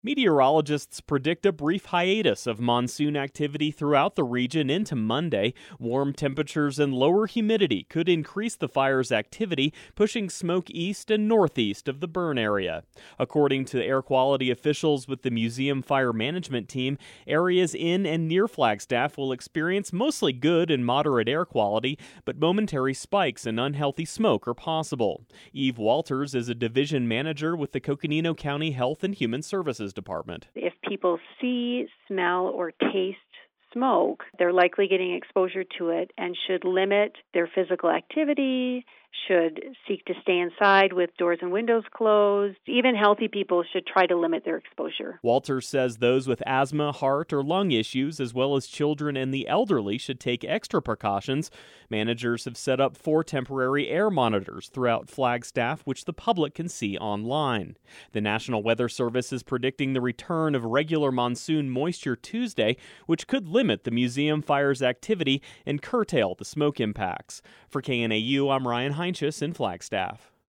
Meteorologists predict a brief hiatus of monsoon activity throughout the region into Monday. Warm temperatures and lower humidity could increase the fire's activity, pushing smoke east and northeast of the burn area. According to air quality officials with the museum fire management team, areas in and near Flagstaff will experience mostly good and moderate air quality, but momentary spikes and unhealthy smoke are possible. Eve Walters is a division manager with the Coconino County Health and Human Services Department. If people see, smell, or taste smoke, they're likely getting exposure to it and should limit their physical activity, should seek to stay inside with doors and windows closed. Even healthy people should try to limit their exposure. Walters says those with asthma, heart, or lung issues, as well as children and the elderly, should take extra precautions. Managers have set up 4 temporary air monitors throughout Flagstaff, which the public can see online. The National Weather Service is predicting the return of regular monsoon moisture Tuesday, which could limit the museum fire's activity and curtail the smoke impacts. For KNAU, I'm Ryan Heinches in Flagstaff.